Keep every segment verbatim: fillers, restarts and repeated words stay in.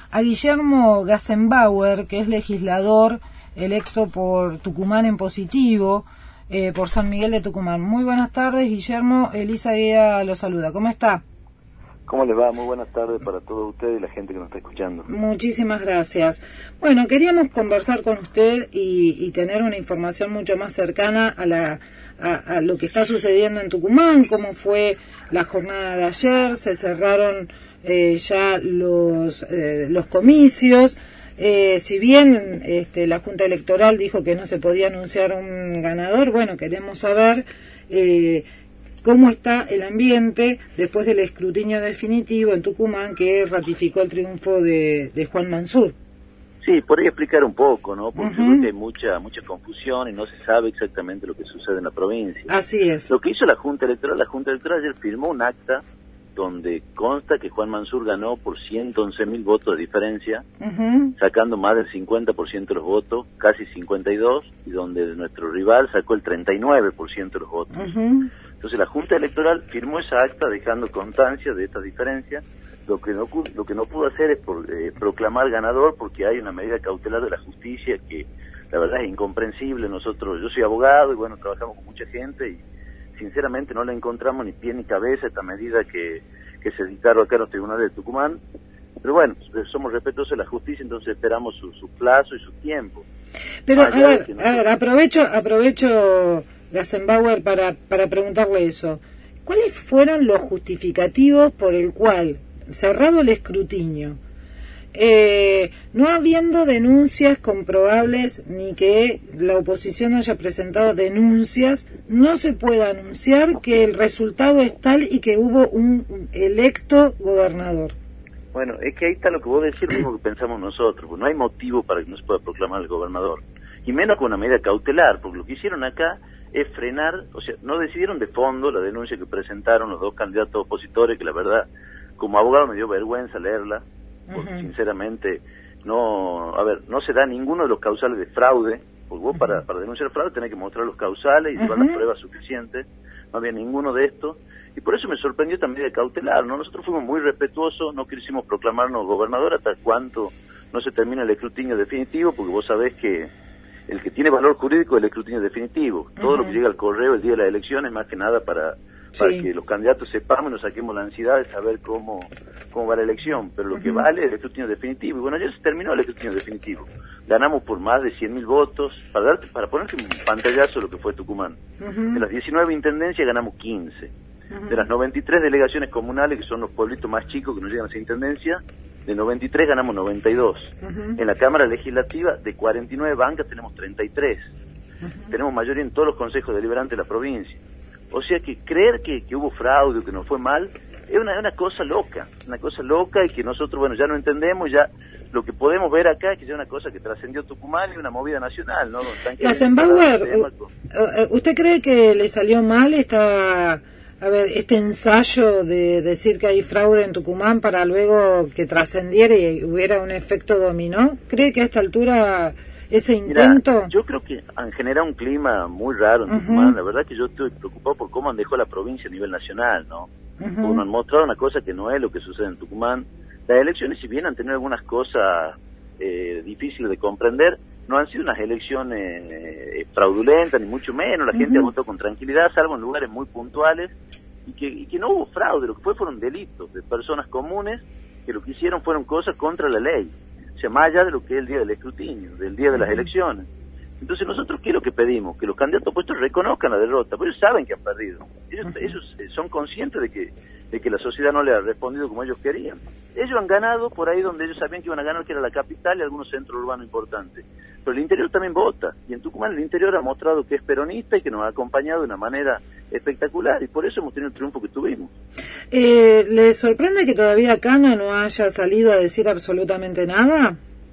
a Guillermo Gassenbauer, que es legislador electo por Tucumán en positivo, eh, por San Miguel de Tucumán. Muy buenas tardes, Guillermo. Elisa Guía lo saluda. ¿Cómo está? ¿Cómo les va? Muy buenas tardes para todos ustedes y la gente que nos está escuchando. Muchísimas gracias. Bueno, queríamos conversar con usted y, y tener una información mucho más cercana a, la, a, a lo que está sucediendo en Tucumán, cómo fue la jornada de ayer, se cerraron eh, ya los, eh, los comicios. Eh, si bien este, la Junta Electoral dijo que no se podía anunciar un ganador, bueno, queremos saber eh, cómo está el ambiente después del escrutinio definitivo en Tucumán que ratificó el triunfo de, de Juan Mansur. Sí, por ahí explicar un poco, ¿no? Porque Uh-huh. yo creo que hay mucha mucha confusión y no se sabe exactamente lo que sucede en la provincia. Así es. Lo que hizo la Junta Electoral, la Junta Electoral ayer firmó un acta donde consta que Juan Mansur ganó por ciento once mil votos de diferencia, Uh-huh. sacando más del cincuenta por ciento de los votos, casi cincuenta y dos, y donde nuestro rival sacó el treinta y nueve por ciento de los votos. Uh-huh. Entonces la Junta Electoral firmó esa acta dejando constancia de estas diferencias. Lo que no lo que no pudo hacer es por, eh, proclamar ganador, porque hay una medida cautelar de la justicia que la verdad es incomprensible. Nosotros, yo soy abogado y bueno, trabajamos con mucha gente y sinceramente no le encontramos ni pie ni cabeza a esta medida que, que se dictaron acá en los tribunales de Tucumán. Pero bueno, somos respetuosos de la justicia, entonces esperamos su, su plazo y su tiempo. Pero Ah, a ver, a ver, aprovecho, aprovecho Gassenbauer para, para preguntarle eso. ¿Cuáles fueron los justificativos por el cual, cerrado el escrutinio, eh, no habiendo denuncias comprobables ni que la oposición haya presentado denuncias, no se pueda anunciar que el resultado es tal y que hubo un electo gobernador? Bueno, es que ahí está lo que vos decís, lo mismo que pensamos nosotros, pues no hay motivo para que no se pueda proclamar el gobernador, y menos con una medida cautelar, porque lo que hicieron acá es frenar, o sea, no decidieron de fondo la denuncia que presentaron los dos candidatos opositores, que la verdad, como abogado me dio vergüenza leerla, porque uh-huh. sinceramente no, a ver, no se da ninguno de los causales de fraude, porque vos uh-huh. para, para denunciar fraude tenés que mostrar los causales y uh-huh. llevar las pruebas suficientes, no había ninguno de estos, y por eso me sorprendió esta medida cautelar, ¿no? Nosotros fuimos muy respetuosos, no quisimos proclamarnos gobernador hasta cuanto no se termina el escrutinio definitivo, porque vos sabés que el que tiene valor jurídico es el escrutinio definitivo. Todo uh-huh. lo que llega al correo el día de las elecciones, más que nada para, para sí. que los candidatos sepamos y nos saquemos la ansiedad de saber cómo, cómo va la elección. Pero lo uh-huh. que vale es el escrutinio definitivo. Y bueno, ayer se terminó el escrutinio definitivo. Ganamos por más de cien mil votos. Para darte, para ponerte un pantallazo de lo que fue Tucumán. Uh-huh. De las diecinueve intendencias ganamos quince. Uh-huh. De las noventa y tres delegaciones comunales, que son los pueblitos más chicos que no llegan a esa intendencia, de noventa y tres ganamos noventa y dos. Uh-huh. En la Cámara Legislativa, de cuarenta y nueve bancas, tenemos treinta y tres. Uh-huh. Tenemos mayoría en todos los consejos deliberantes de la provincia. O sea que creer que, que hubo fraude o que nos fue mal, es una, una cosa loca, una cosa loca y que nosotros, bueno, ya no entendemos, ya lo que podemos ver acá es que es una cosa que trascendió Tucumán y una movida nacional, ¿no? Gassenbauer, ¿usted cree que le salió mal esta... A ver, este ensayo de decir que hay fraude en Tucumán para luego que trascendiera y hubiera un efecto dominó? ¿Cree que a esta altura ese intento...? Mira, yo creo que han generado un clima muy raro en Tucumán. Uh-huh. La verdad que yo estoy preocupado por cómo han dejado la provincia a nivel nacional, ¿no? Uh-huh. Porque nos han mostrado una cosa que no es lo que sucede en Tucumán. Las elecciones, si bien han tenido algunas cosas eh, difíciles de comprender, no han sido unas elecciones eh, fraudulentas, ni mucho menos. La uh-huh. gente ha votado con tranquilidad, salvo en lugares muy puntuales, y que, y que no hubo fraude. Lo que fue fueron delitos de personas comunes que lo que hicieron fueron cosas contra la ley, o sea, más allá de lo que es el día del escrutinio, del día de las elecciones. Entonces nosotros, ¿qué es lo que pedimos? Que los candidatos opuestos reconozcan la derrota, porque ellos saben que han perdido. Ellos, uh-huh. ellos son conscientes de que, de que la sociedad no le ha respondido como ellos querían. Ellos han ganado por ahí donde ellos sabían que iban a ganar, que era la capital y algunos centros urbanos importantes. Pero el interior también vota, y en Tucumán el interior ha mostrado que es peronista y que nos ha acompañado de una manera espectacular, y por eso hemos tenido el triunfo que tuvimos. Eh, ¿Le sorprende que todavía Cano no haya salido a decir absolutamente nada?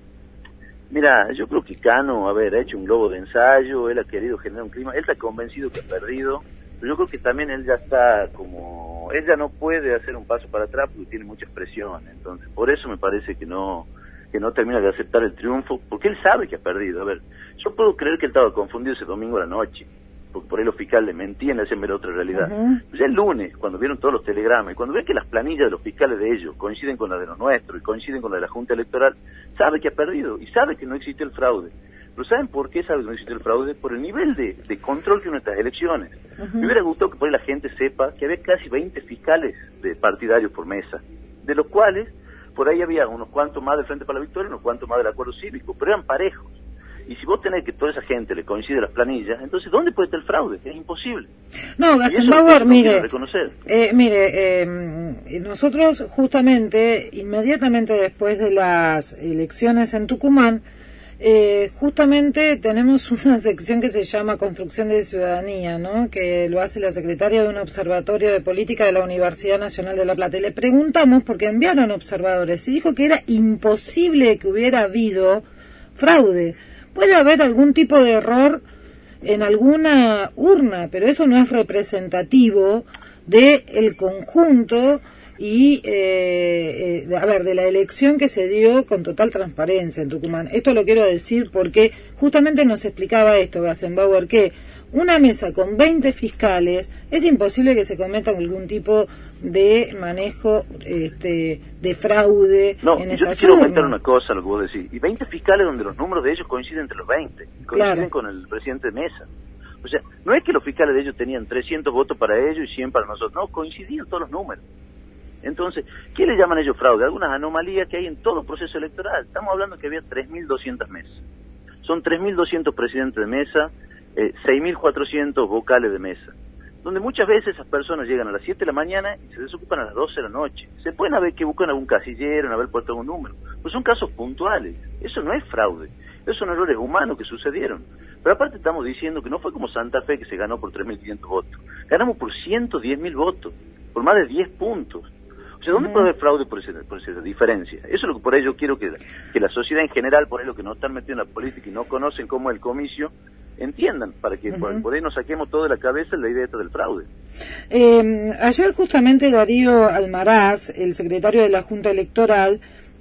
Mira, yo creo que Cano, a ver, ha hecho un globo de ensayo, él ha querido generar un clima, él está convencido que ha perdido, pero yo creo que también él ya está como, él ya no puede hacer un paso para atrás porque tiene muchas presiones, entonces por eso me parece que no que no termina de aceptar el triunfo, porque él sabe que ha perdido. A ver, yo puedo creer que él estaba confundido ese domingo a la noche, porque por ahí los fiscales mentían, le hacen ver otra realidad. Uh-huh. Pues ya el lunes, cuando vieron todos los telegramas, y cuando ven que las planillas de los fiscales de ellos coinciden con las de los nuestros, y coinciden con la de la Junta Electoral, sabe que ha perdido, y sabe que no existe el fraude. Pero ¿saben por qué sabe que no existe el fraude? Por el nivel de, de control que hubo en estas elecciones. Uh-huh. Me hubiera gustado que por ahí la gente sepa que había casi veinte fiscales de partidarios por mesa, de los cuales por ahí había unos cuantos más del Frente para la Victoria, unos cuantos más del Acuerdo Cívico, pero eran parejos. Y si vos tenés que toda esa gente le coincide las planillas, entonces ¿dónde puede estar el fraude? Es imposible. No, Gassenbauer, mire, reconocer. Eh, mire, eh, nosotros justamente, inmediatamente después de las elecciones en Tucumán, eh, justamente tenemos una sección que se llama Construcción de Ciudadanía, ¿no? Que lo hace la secretaria de un observatorio de política de la Universidad Nacional de La Plata. Y le preguntamos, porque enviaron observadores, y dijo que era imposible que hubiera habido fraude. Puede haber algún tipo de error en alguna urna, pero eso no es representativo del conjunto y, eh, eh, a ver, de la elección que se dio con total transparencia en Tucumán. Esto lo quiero decir porque justamente nos explicaba esto Gassenbauer, que una mesa con veinte fiscales es imposible que se cometa algún tipo de manejo este, de fraude no, en esa esa yo te quiero urna. comentar una cosa, lo que vos decís. Y veinte fiscales donde los números de ellos coinciden entre los veinte, coinciden Claro. con el presidente de mesa. O sea, no es que los fiscales de ellos tenían trescientos votos para ellos y cien para nosotros, no, coincidían todos los números. Entonces, ¿qué le llaman ellos fraude? Algunas anomalías que hay en todo proceso electoral. Estamos hablando que había tres mil doscientas mesas. Son tres mil doscientos presidentes de mesa, eh, seis mil cuatrocientos vocales de mesa, donde muchas veces esas personas llegan a las siete de la mañana y se desocupan a las doce de la noche. Se pueden haber que buscan algún casillero, en haber puesto algún número. Pues son casos puntuales. Eso no es fraude. Esos son errores humanos que sucedieron. Pero aparte estamos diciendo que no fue como Santa Fe, que se ganó por tres mil quinientos votos. Ganamos por ciento diez mil votos, por más de diez puntos. O sea, ¿dónde uh-huh. puede haber fraude por, ese, por esa diferencia? Eso es lo que por ello quiero que, que la sociedad en general, por ahí los que no están metidos en la política y no conocen cómo es el comicio, entiendan, para que uh-huh. por, por ahí nos saquemos todo de la cabeza la idea esta del fraude. Eh, ayer justamente Darío Almaraz, el secretario de la Junta Electoral,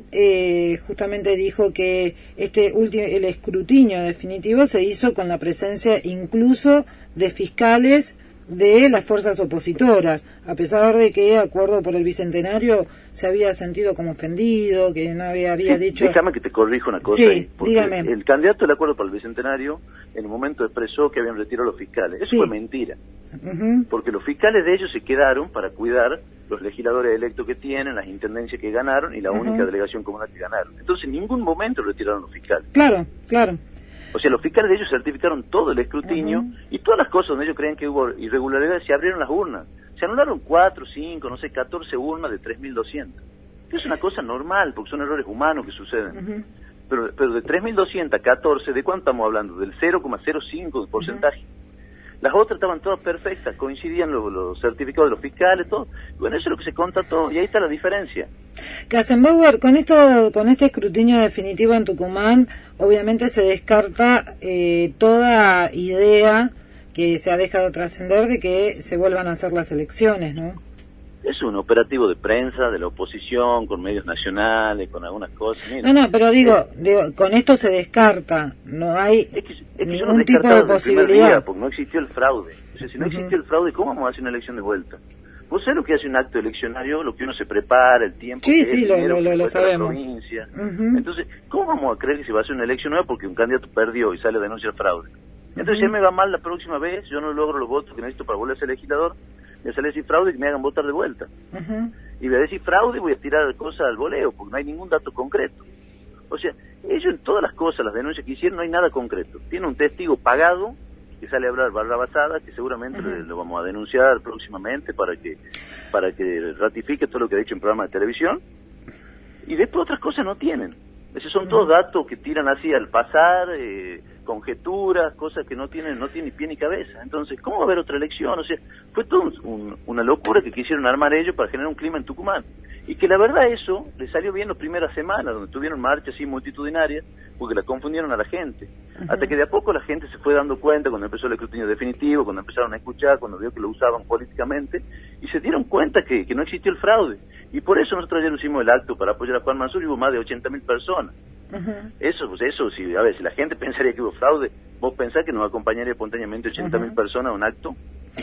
eh, justamente dijo que este último, el escrutinio definitivo se hizo con la presencia incluso de fiscales de las fuerzas opositoras, a pesar de que Acuerdo por el Bicentenario se había sentido como ofendido, que no había, había sí, dicho... Déjame que te corrijo una cosa. Sí, ahí, porque dígame. El candidato del Acuerdo por el Bicentenario en un momento expresó que habían retirado a los fiscales. Eso sí. fue mentira. Uh-huh. Porque los fiscales de ellos se quedaron para cuidar los legisladores electos que tienen, las intendencias que ganaron y la uh-huh. única delegación comunal que ganaron. Entonces en ningún momento retiraron los fiscales. Claro, claro. O sea, los fiscales de ellos certificaron todo el escrutinio uh-huh. y todas las cosas donde ellos creían que hubo irregularidades, se abrieron las urnas. Se anularon cuatro, cinco, no sé, catorce urnas de tres mil doscientas. Es una cosa normal, porque son errores humanos que suceden. Uh-huh. Pero, pero de tres mil doscientas a catorce, ¿de cuánto estamos hablando? Del cero coma cero cinco de porcentaje. Uh-huh. Las otras estaban todas perfectas, coincidían los, los certificados de los fiscales, todo. Bueno, eso es lo que se constató y ahí está la diferencia. Gassenbauer, con esto, con este escrutinio definitivo en Tucumán, obviamente se descarta eh, toda idea que se ha dejado trascender de que se vuelvan a hacer las elecciones, ¿no? Es un operativo de prensa, de la oposición, con medios nacionales, con algunas cosas. Mira, no, no, pero digo, eh, digo, con esto se descarta, no hay es que, es que ningún tipo de posibilidad. Día, porque no existió el fraude. O sea, si no uh-huh. existió el fraude, ¿cómo vamos a hacer una elección de vuelta? ¿Vos sabés lo que hace un acto eleccionario? Lo que uno se prepara, el tiempo sí, que sí, es, lo, dinero lo, que lo sabemos. La provincia. Uh-huh. Entonces, ¿cómo vamos a creer que se va a hacer una elección nueva porque un candidato perdió y sale a denunciar fraude? Entonces, uh-huh. si me va mal la próxima vez, yo no logro los votos que necesito para volver a ser legislador, voy a salir a decir fraude y que me hagan votar de vuelta. Uh-huh. Y voy a decir fraude y voy a tirar cosas al voleo, porque no hay ningún dato concreto. O sea, ellos en todas las cosas, las denuncias que hicieron, no hay nada concreto. Tiene un testigo pagado que sale a hablar barrabasada, que seguramente uh-huh. lo vamos a denunciar próximamente para que para que ratifique todo lo que ha dicho en programas de televisión. Y después otras cosas no tienen. Esos son uh-huh. todos datos que tiran así al pasar, eh, conjeturas, cosas que no tienen no tienen ni pie ni cabeza. Entonces, ¿cómo va a haber otra elección? O sea, fue todo un, un, una locura que quisieron armar ellos para generar un clima en Tucumán. Y que la verdad eso les salió bien las primeras semanas, donde tuvieron marchas así multitudinarias, porque la confundieron a la gente. Uh-huh. Hasta que de a poco la gente se fue dando cuenta, cuando empezó el escrutinio definitivo, cuando empezaron a escuchar, cuando vio que lo usaban políticamente, y se dieron cuenta que, que no existió el fraude. Y por eso nosotros ayer hicimos el acto para apoyar a Juan Mansur y hubo más de ochenta mil personas. Uh-huh. Eso, pues eso, si, a ver, si la gente pensaría que hubo fraude, ¿vos pensás que nos acompañaría espontáneamente ochenta mil uh-huh. personas a un acto?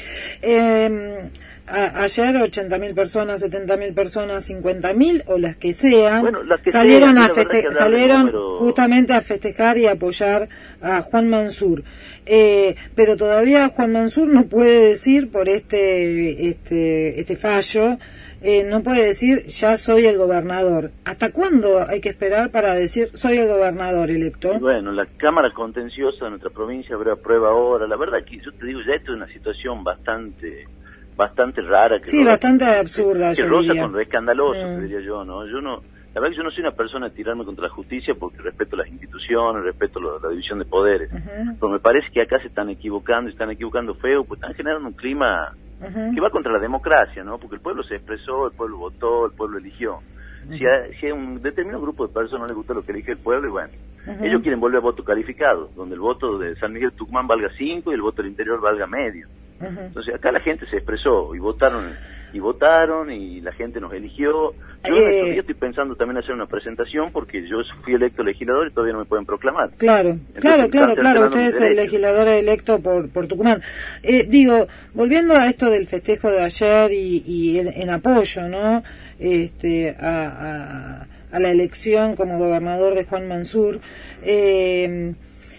Eh, a, ayer ochenta mil personas, setenta mil personas, cincuenta mil o las que sean, bueno, las que salieron, sean, a feste salieron número... justamente a festejar y apoyar a Juan Mansur. Eh, pero todavía Juan Mansur no puede decir por este, este, este fallo, eh, no puede decir ya soy el gobernador. ¿Hasta cuándo hay que esperar para decir soy el gobernador electo? Bueno, la Cámara Contenciosa de nuestra provincia habrá prueba ahora. La verdad que yo te digo, ya esto es una situación bastante bastante rara. Que sí, rosa, bastante absurda, que yo rosa diría. Con lo escandaloso, mm. diría yo, ¿no? Yo no, la verdad que yo no soy una persona de tirarme contra la justicia porque respeto las instituciones, respeto la, la división de poderes. Uh-huh. Pero me parece que acá se están equivocando, y están equivocando feo, pues están generando un clima uh-huh. que va contra la democracia, ¿no? Porque el pueblo se expresó, el pueblo votó, el pueblo eligió. Uh-huh. Si, a, si a un determinado grupo de personas no les gusta lo que elige el pueblo, y bueno, uh-huh. ellos quieren volver a voto calificado, donde el voto de San Miguel Tucumán valga cinco y el voto del interior valga medio. Uh-huh. Entonces acá la gente se expresó y votaron y votaron y la gente nos eligió. Yo eh, estoy pensando también hacer una presentación porque yo fui electo legislador y todavía no me pueden proclamar. Claro, Entonces, claro, claro, claro, usted es el legislador electo por, por Tucumán. Eh, digo, volviendo a esto del festejo de ayer y, y en, en apoyo, ¿no? Este, a, a, a la elección como gobernador de Juan Mansur, eh,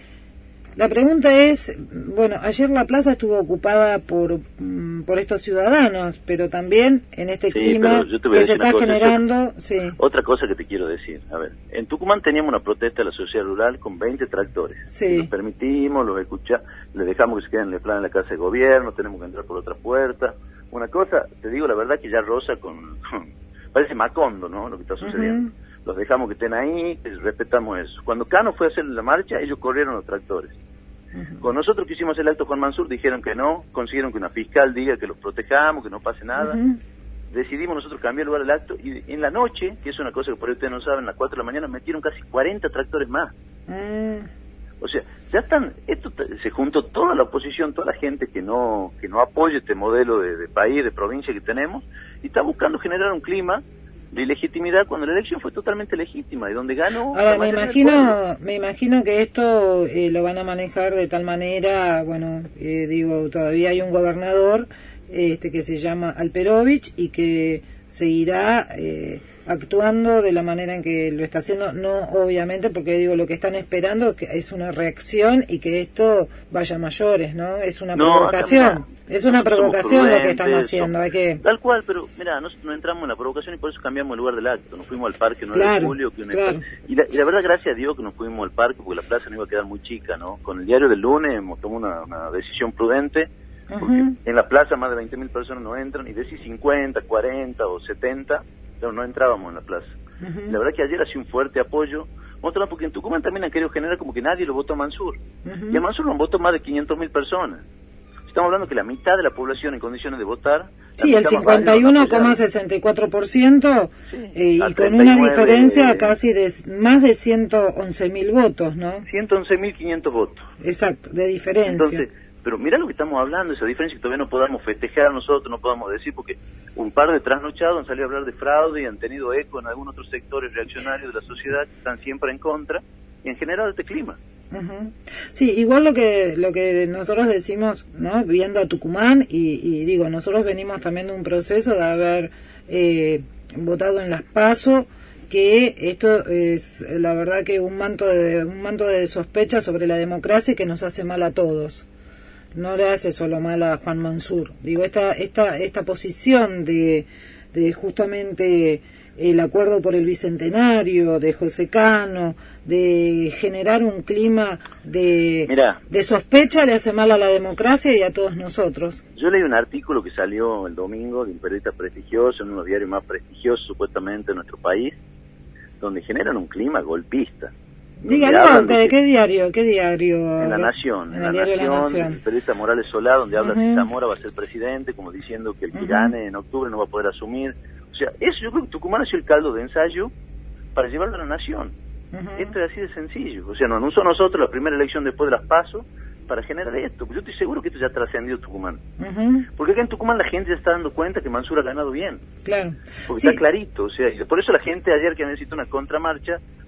la pregunta es, bueno, ayer la plaza estuvo ocupada por por estos ciudadanos, pero también en este sí, clima que se está cosa, generando... Otra, sí. otra cosa que te quiero decir, a ver, en Tucumán teníamos una protesta de la sociedad rural con veinte tractores. Sí. Los permitimos, los escuchamos, les dejamos que se queden en el plan en la casa de gobierno, tenemos que entrar por otra puerta. Una cosa, te digo la verdad que ya rosa con... parece Macondo, ¿no? Lo que está sucediendo. Uh-huh. Los dejamos que estén ahí, respetamos eso. Cuando Cano fue a hacer la marcha, ellos corrieron los tractores. Uh-huh. Con nosotros que hicimos el acto con Mansur, dijeron que no, consiguieron que una fiscal diga que los protejamos, que no pase nada. Uh-huh. Decidimos nosotros cambiar el lugar del acto y en la noche, que es una cosa que por ahí ustedes no saben, a las cuatro de la mañana metieron casi cuarenta tractores más. Uh-huh. O sea, ya están, esto se juntó toda la oposición, toda la gente que no que no apoya este modelo de, de país, de provincia que tenemos, y está buscando generar un clima de ilegitimidad cuando la elección fue totalmente legítima y donde ganó. Ahora me imagino me imagino que esto eh, lo van a manejar de tal manera, bueno, eh, digo, todavía hay un gobernador este que se llama Alperovich y que seguirá eh, actuando de la manera en que lo está haciendo, no obviamente porque digo lo que están esperando es una reacción y que esto vaya a mayores, ¿no? Es una no, provocación, es una provocación lo que están haciendo, hay que... Tal cual, pero mira, no, no entramos en la provocación y por eso cambiamos el lugar del acto, nos fuimos al parque nueve claro, de julio, que claro. y, la, y la verdad gracias a Dios que nos fuimos al parque porque la plaza no iba a quedar muy chica, ¿no? Con el diario del lunes hemos tomado una, una decisión prudente, porque uh-huh. en la plaza más de veinte mil personas no entran, y de si cincuenta, cuarenta o setenta, pero no entrábamos en la plaza. Uh-huh. La verdad que ayer hacía un fuerte apoyo, otra porque en Tucumán también han querido generar como que nadie lo votó a Mansur, uh-huh. y a Mansur lo han votado más de quinientas mil personas. Estamos hablando que la mitad de la población en condiciones de votar... Sí, el cincuenta y uno coma sesenta y cuatro por ciento sí, eh, y con una diferencia eh, casi de más de ciento once mil votos, ¿no? ciento once mil quinientos votos. Exacto, de diferencia. Entonces, pero mirá lo que estamos hablando, esa diferencia que todavía no podamos festejar nosotros, no podamos decir, porque un par de trasnochados han salido a hablar de fraude y han tenido eco en algunos otros sectores reaccionarios de la sociedad que están siempre en contra, y en general este clima. Uh-huh. Sí, igual lo que lo que nosotros decimos, ¿no? Viendo a Tucumán, y, y digo, nosotros venimos también de un proceso de haber eh, votado en las PASO, que esto es la verdad que un manto de un manto de sospecha sobre la democracia que nos hace mal a todos. No le hace solo mal a Juan Mansur. Digo, esta esta esta posición de de justamente el acuerdo por el bicentenario de José Cano, de generar un clima de Mirá, de sospecha, le hace mal a la democracia y a todos nosotros. Yo leí un artículo que salió el domingo de un periodista prestigioso, en uno de los diarios más prestigiosos supuestamente de nuestro país, donde generan un clima golpista. Dígalo, ¿qué, ¿qué diario? ¿Qué diario? En La Nación, en, en el La, diario Nación, La Nación, el periodista Morales Solá, donde habla uh-huh. de que Zamora va a ser presidente, como diciendo que el que uh-huh. gane en octubre no va a poder asumir. O sea, eso yo creo que Tucumán ha sido el caldo de ensayo para llevarlo a La Nación. Uh-huh. Esto es así de sencillo. O sea, nos anunció nosotros la primera elección después de las PASO para generar esto. Yo estoy seguro que esto ya ha trascendido Tucumán. Uh-huh. Porque acá en Tucumán la gente ya está dando cuenta que Mansur ha ganado bien. Claro. Porque sí. está clarito. O sea, y por eso la gente ayer que necesita una contramarcha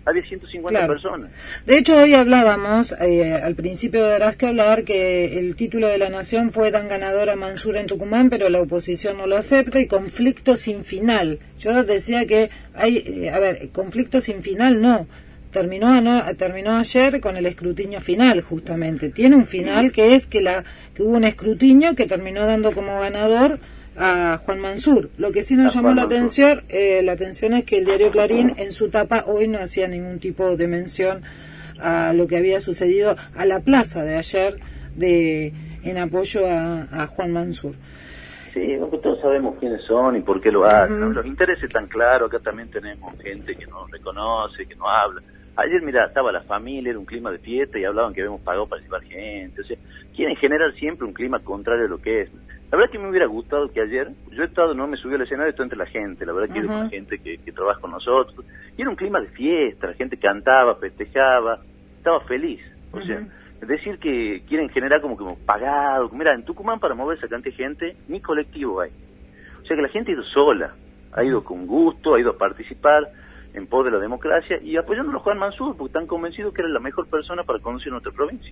había ciento cincuenta claro. personas. De hecho, hoy hablábamos, eh, al principio darás que hablar, que el título de la Nación fue tan ganador a Mansur en Tucumán, pero la oposición no lo acepta, y conflicto sin final. Yo decía que hay, eh, a ver, conflicto sin final no. Terminó, no, terminó ayer con el escrutinio final, justamente. Tiene un final que es que, la, que hubo un escrutinio que terminó dando como ganador a Juan Mansur. Lo que sí nos llamó la atención, eh, la atención es que el diario Clarín en su tapa hoy no hacía ningún tipo de mención a lo que había sucedido a la plaza de ayer de en apoyo a, a Juan Mansur. Sí, todos sabemos quiénes son y por qué lo hacen. Uh-huh. Los intereses están claros. Acá también tenemos gente que nos reconoce, que nos habla. Ayer, mira, estaba la familia, era un clima de fiesta y hablaban que habíamos pagado para llevar gente. O sea, quieren generar siempre un clima contrario a lo que es. La verdad que me hubiera gustado que ayer, yo he estado, no me subí al escenario, estoy entre la gente, la verdad que uh-huh. era con la gente que, que trabaja con nosotros. Y era un clima de fiesta, la gente cantaba, festejaba, estaba feliz. O sea, uh-huh. decir que quieren generar como que hemos pagado. Mira, en Tucumán para mover esa cantidad de gente, ni colectivo hay. O sea que la gente ha ido sola, ha ido con gusto, ha ido a participar en pos de la democracia y apoyándolo a Juan Mansur, porque están convencidos que era la mejor persona para conducir nuestra provincia.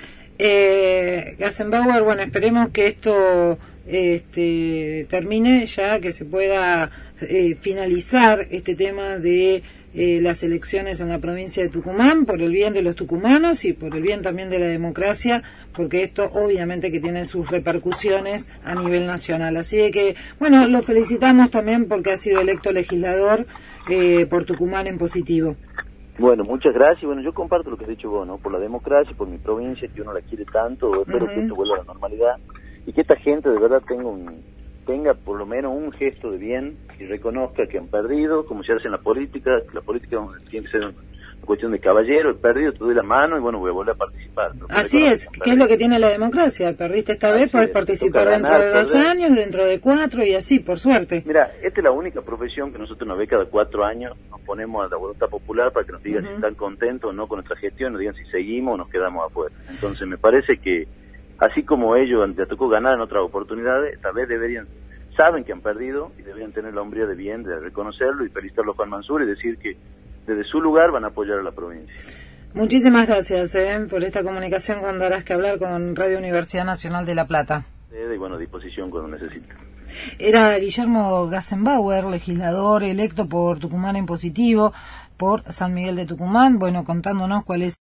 Eh, Gassenbauer, bueno, esperemos que esto este, termine ya, que se pueda eh, finalizar este tema de eh, las elecciones en la provincia de Tucumán, por el bien de los tucumanos y por el bien también de la democracia, porque esto obviamente que tiene sus repercusiones a nivel nacional. Así de que, bueno, lo felicitamos también porque ha sido electo legislador eh, por Tucumán en positivo. Bueno, muchas gracias. Bueno, yo comparto lo que has dicho vos, ¿no? Por la democracia, por mi provincia, que uno la quiere tanto, espero uh-huh. que esto vuelva a la normalidad y que esta gente de verdad tenga un tenga por lo menos un gesto de bien y reconozca que han perdido, como se hace en la política, que la política tiene que ser una cuestión de caballero, he perdido, te doy la mano y bueno, voy a volver a participar. Así es, que es lo que tiene la democracia, perdiste esta así vez, podés participar dentro ganar, de dos perder. años, dentro de cuatro y así, por suerte. Mira, esta es la única profesión que nosotros nos ve cada cuatro años, nos ponemos a la voluntad popular para que nos digan uh-huh. si están contentos o no con nuestra gestión, nos digan si seguimos o nos quedamos afuera. Entonces me parece que así como ellos les tocó ganar en otras oportunidades, tal vez deberían, saben que han perdido y deberían tener la hombría de bien de reconocerlo y felicitarlo a Juan Mansur y decir que desde su lugar van a apoyar a la provincia. Muchísimas gracias eh, por esta comunicación cuando harás que hablar con Radio Universidad Nacional de La Plata. Y bueno, a disposición cuando necesite. Era Guillermo Gassenbauer, legislador electo por Tucumán en positivo, por San Miguel de Tucumán, bueno, contándonos cuál es